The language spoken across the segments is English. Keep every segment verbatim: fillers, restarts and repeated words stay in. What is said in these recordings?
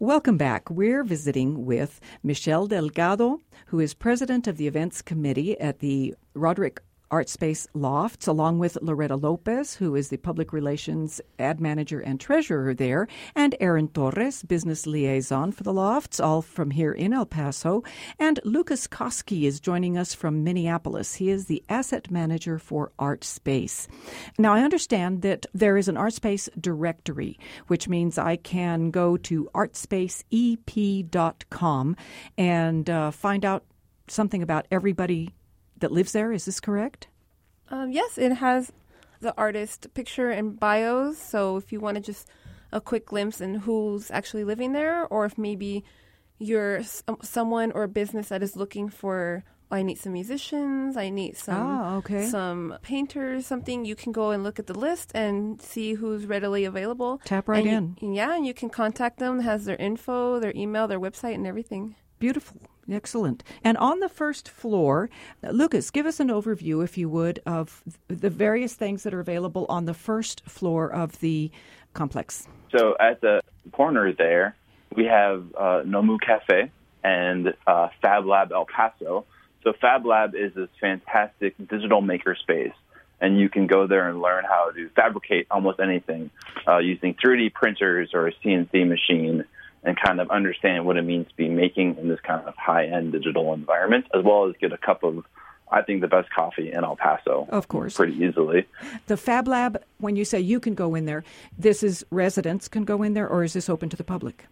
Welcome back. We're visiting with Michelle Delgado, who is president of the events committee at the Roderick Art Space Lofts, along with Loretta Lopez, who is the public relations ad manager and treasurer there, and Aaron Torres, business liaison for the Lofts, all from here in El Paso. And Lucas Koski is joining us from Minneapolis. He is the asset manager for Art Space. Now, I understand that there is an Art Space directory, which means I can go to art space e p dot com and uh, find out something about everybody that lives there. Is this correct? Um, yes, it has the artist picture and bios. So if you want to just a quick glimpse in who's actually living there, or if maybe you're someone or a business that is looking for, oh, I need some musicians, I need some ah, okay. some painters, something, you can go and look at the list and see who's readily available. Tap right and in. You, yeah, and you can contact them. It has their info, their email, their website, and everything. Beautiful. Excellent. And on the first floor, Lucas, give us an overview, if you would, of the various things that are available on the first floor of the complex. So at the corner there, we have uh, Nomu Cafe and uh, Fab Lab El Paso. So Fab Lab is this fantastic digital maker space, and you can go there and learn how to fabricate almost anything uh, using three D printers or a C N C machine, and kind of understand what it means to be making in this kind of high-end digital environment, as well as get a cup of, I think, the best coffee in El Paso. Of course. Pretty easily. The Fab Lab, when you say you can go in there, this is residents can go in there, or is this open to the public?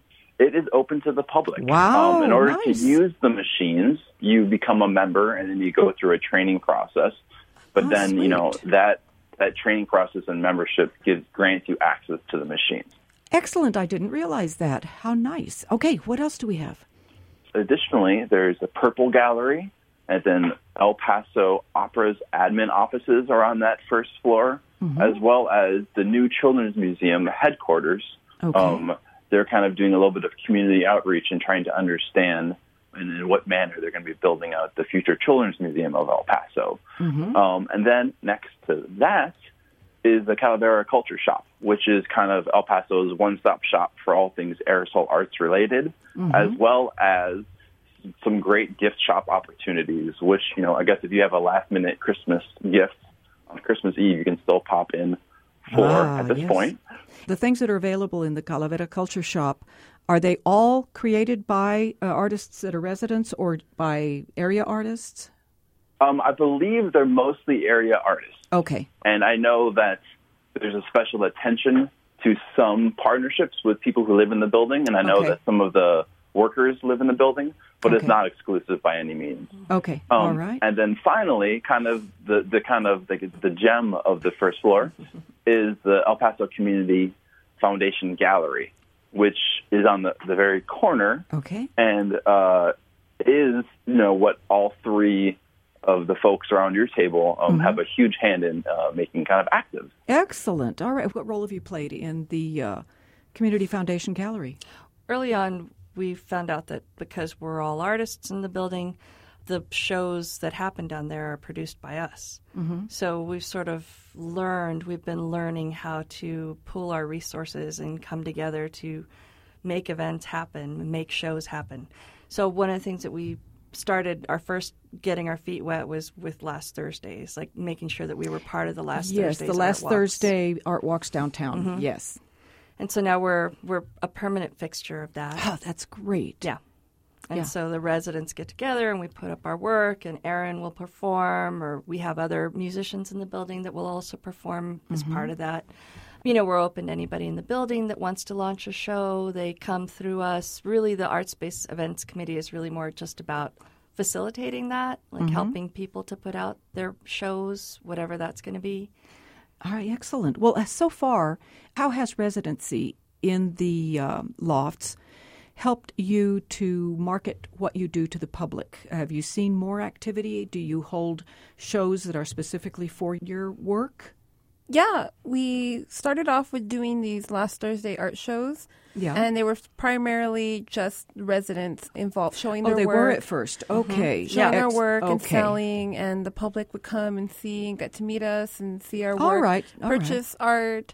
It is open to the public. Wow, um, In order nice. to use the machines, you become a member, and then you go through a training process. But Oh, then, sweet. you know, that, that training process and membership gives grants you access to the machines. Excellent. I didn't realize that. How nice. Okay, what else do we have? Additionally, there's a Purple Gallery, and then El Paso Opera's admin offices are on that first floor, Mm-hmm. as well as the new Children's Museum headquarters. Okay. Um, they're kind of doing a little bit of community outreach and trying to understand and in what manner they're going to be building out the future Children's Museum of El Paso. Mm-hmm. Um, and then next to that is the Calavera Culture Shop, which is kind of El Paso's one-stop shop for all things aerosol arts related, Mm-hmm. as well as some great gift shop opportunities, which, you know, I guess if you have a last-minute Christmas gift on Christmas Eve, you can still pop in for Ah, at this yes. point. The things that are available in the Calavera Culture Shop, are they all created by uh, artists that are residents or by area artists? Um, I believe they're mostly area artists. Okay. And I know that there's a special attention to some partnerships with people who live in the building, and I know Okay. that some of the workers live in the building, but it's Okay. not exclusive by any means. Okay. Um, All right. And then finally, kind of the, the kind of the, the gem of the first floor is the El Paso Community Foundation Gallery, which is on the, the very corner Okay. and uh, is, you know, what all three of the folks around your table um, Mm-hmm. have a huge hand in uh, making kind of active. Excellent. All right. What role have you played in the uh, Community Foundation Gallery? Early on, we found out that because we're all artists in the building, the shows that happen down there are produced by us. Mm-hmm. So we've sort of learned, we've been learning how to pool our resources and come together to make events happen, make shows happen. So one of the things that we started, our first getting our feet wet was with Last Thursdays, like making sure that we were part of the Last yes, Thursdays the Last Art Walks. Thursday Art Walks downtown. Mhm. Yes. And so now we're we're a permanent fixture of that. Oh, that's great. Yeah. And Yeah. so the residents get together and we put up our work, and Aaron will perform, or we have other musicians in the building that will also perform as Mm-hmm. part of that. You know, we're open to anybody in the building that wants to launch a show. They come through us. Really, the Art Space Events Committee is really more just about facilitating that, like Mm-hmm. helping people to put out their shows, whatever that's going to be. All right, excellent. Well, uh, so far, how has residency in the um, lofts helped you to market what you do to the public? Have you seen more activity? Do you hold shows that are specifically for your work? Yeah, we started off with doing these Last Thursday art shows, Yeah. and they were primarily just residents involved, showing oh, their they work. were at first. Okay. Showing our Ex- work and okay. selling, and the public would come and see and get to meet us and see our All work, right, all right. purchase art.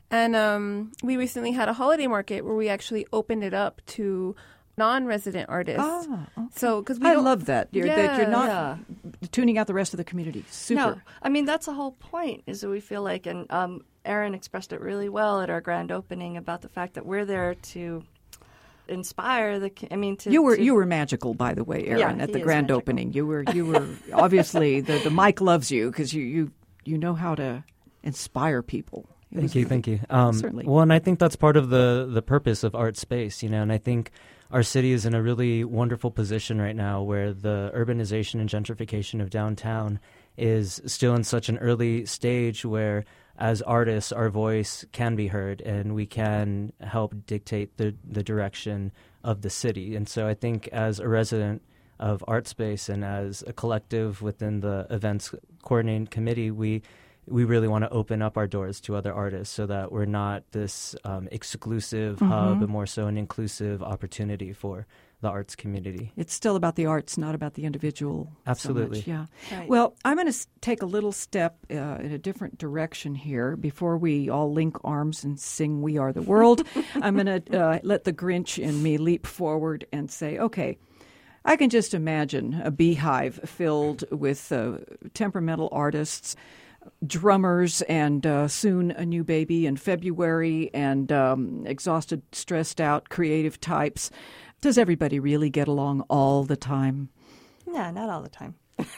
And um, we recently had a holiday market where we actually opened it up to non-resident artists. Ah, okay. So, because we I don't- love that. You're, that you're not Yeah. tuning out the rest of the community. Super. No, I mean, that's the whole point, is that we feel like, and um, Aaron expressed it really well at our grand opening about the fact that we're there to inspire the, I mean, to... You were to, you were magical, by the way, Aaron, Yeah, at he the is grand magical. opening. You were you were obviously the the mic loves you because you, you you know how to inspire people. It was Thank you, thank you. Um, Certainly. Well, and I think that's part of the the purpose of Art Space, you know, and I think our city is in a really wonderful position right now where the urbanization and gentrification of downtown is still in such an early stage where, as artists, our voice can be heard and we can help dictate the, the direction of the city. And so I think as a resident of Art Space and as a collective within the events coordinating committee, we we really want to open up our doors to other artists so that we're not this um, exclusive Mm-hmm. hub, but more so an inclusive opportunity for the arts community. It's still about the arts, not about the individual. so Absolutely. much, yeah. Right. Well, I'm going to take a little step uh, in a different direction here before we all link arms and sing "We Are the World." I'm going to uh, let the Grinch in me leap forward and say, okay, I can just imagine a beehive filled with uh, temperamental artists, drummers, and uh, soon a new baby in February, and um, exhausted, stressed out, creative types. Does everybody really get along all the time? Yeah, not all the time.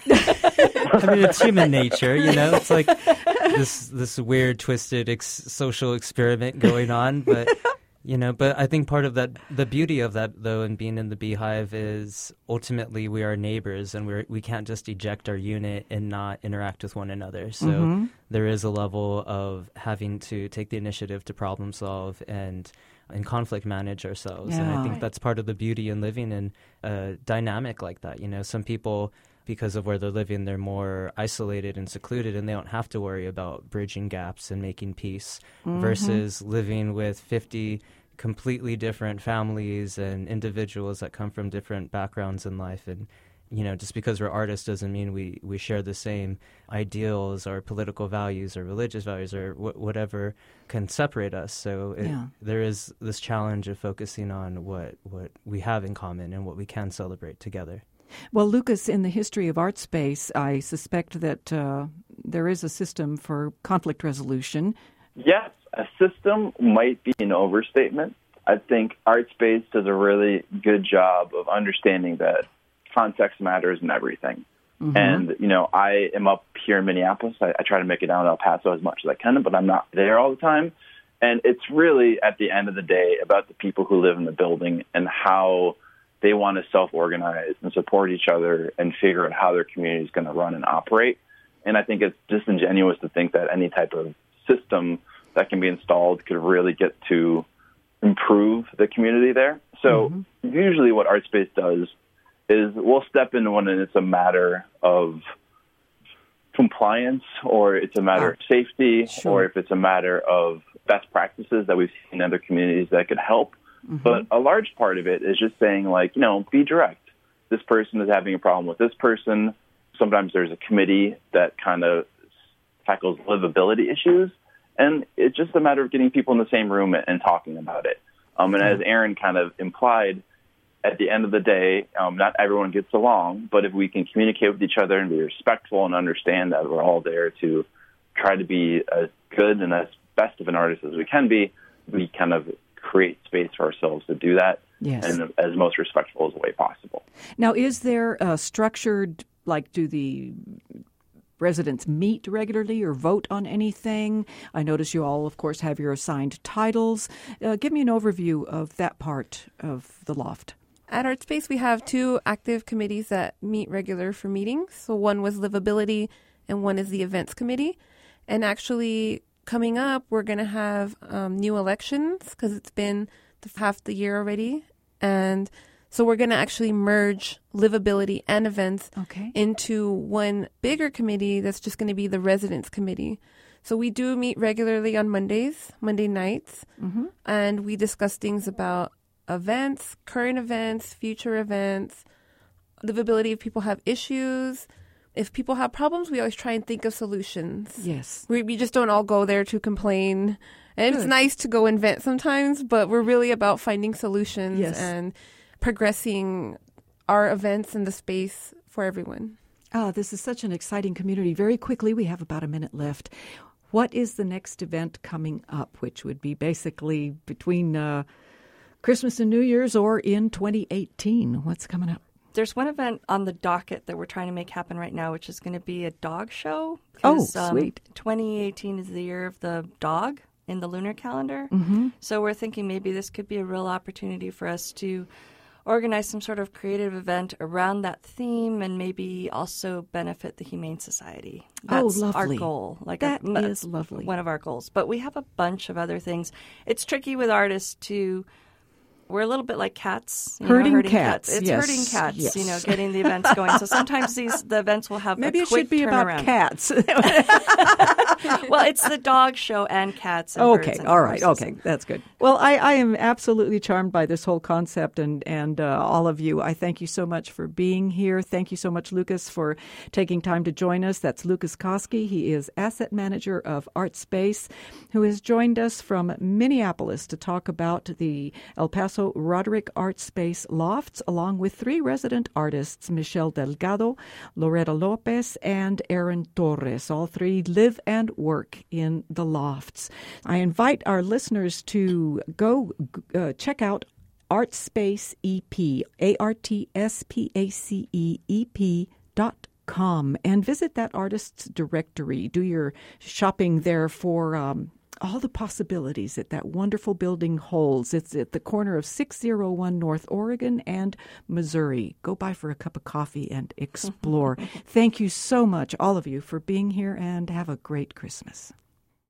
I mean, it's human nature, you know. It's like this this weird, twisted ex- social experiment going on, but you know. But I think part of that, the beauty of that, though, and being in the beehive is ultimately we are neighbors, and we we can't just eject our unit and not interact with one another. So Mm-hmm. there is a level of having to take the initiative to problem solve and and conflict manage ourselves. And I Yeah. think that's part of the beauty in living in a dynamic like that. You know, some people, because of where they're living, they're more isolated and secluded, and they don't have to worry about bridging gaps and making peace, Mm-hmm. versus living with fifty completely different families and individuals that come from different backgrounds in life. And, you know, just because we're artists doesn't mean we, we share the same ideals or political values or religious values or wh- whatever can separate us. So it, Yeah. there is this challenge of focusing on what, what we have in common and what we can celebrate together. Well, Lucas, in the history of Art Space, I suspect that uh, there is a system for conflict resolution. Yes, a system might be an overstatement. I think Art Space does a really good job of understanding that context matters in everything. Mm-hmm. And, you know, I am up here in Minneapolis. I, I try to make it down to El Paso as much as I can, but I'm not there all the time. And it's really, at the end of the day, about the people who live in the building and how they want to self-organize and support each other and figure out how their community is going to run and operate. And I think it's disingenuous to think that any type of system that can be installed could really get to improve the community there. So mm-hmm. usually what Art Space does is we'll step in when it's a matter of compliance, or it's a matter oh, of safety, sure. or if it's a matter of best practices that we've seen in other communities that could help. Mm-hmm. But a large part of it is just saying, like, you know, be direct. This person is having a problem with this person. Sometimes there's a committee that kind of tackles livability issues. And it's just a matter of getting people in the same room and talking about it. Um, and as Aaron kind of implied, at the end of the day, um, not everyone gets along. But if we can communicate with each other and be respectful and understand that we're all there to try to be as good and as best of an artist as we can be, we kind of create space for ourselves to do that yes. in as most respectful as a way possible. Now, is there a structured, like, do the residents meet regularly or vote on anything? I notice you all, of course, have your assigned titles. Uh, give me an overview of that part of the loft. At Art Space, we have two active committees that meet regular for meetings. So one was livability and one is the events committee. And actually, coming up, we're going to have um, new elections because it's been the, half the year already. And so we're going to actually merge livability and events okay. into one bigger committee that's just going to be the residents committee. So we do meet regularly on Mondays, Monday nights, mm-hmm. and we discuss things about events, current events, future events, livability if people have issues. If people have problems, we always try and think of solutions. Yes. We, we just don't all go there to complain And it's Good. nice to go and vent sometimes, but we're really about finding solutions Yes. and progressing our events in the space for everyone. Oh, this is such an exciting community. Very quickly, we have about a minute left. What is the next event coming up, which would be basically between uh, Christmas and New Year's or in twenty eighteen? What's coming up? There's one event on the docket that we're trying to make happen right now, which is going to be a dog show. Oh, 'Cause, um, sweet. twenty eighteen is the year of the dog in the lunar calendar. Mm-hmm. So we're thinking maybe this could be a real opportunity for us to organize some sort of creative event around that theme and maybe also benefit the Humane Society. Oh, That's our lovely. goal. Like That a, is lovely. One of our goals. But we have a bunch of other things. It's tricky with artists to... We're a little bit like cats. You Herding know, herding cats, It's yes, herding cats, yes. you know, getting the events going. So sometimes these the events will have Maybe a it quick should be turnaround. about cats. Well, it's the dog show and cats and Okay, birds and all right, horses okay, and- that's good. Well, I, I am absolutely charmed by this whole concept, and and uh, all of you. I thank you so much for being here. Thank you so much, Lucas, for taking time to join us. That's Lucas Koski. He is asset manager of ArtSpace, who has joined us from Minneapolis to talk about the El Paso Roderick ArtSpace Lofts, along with three resident artists, Michelle Delgado, Loretta Lopez, and Aaron Torres. All three live and work in the lofts. I invite our listeners to go uh, check out ArtSpace E P, A R T S P A C E E P dot com, and visit that artist's directory. Do your shopping there for um, all the possibilities that that wonderful building holds. It's at the corner of six oh one North Oregon and Missouri. Go by for a cup of coffee and explore. Thank you so much, all of you, for being here, and have a great Christmas.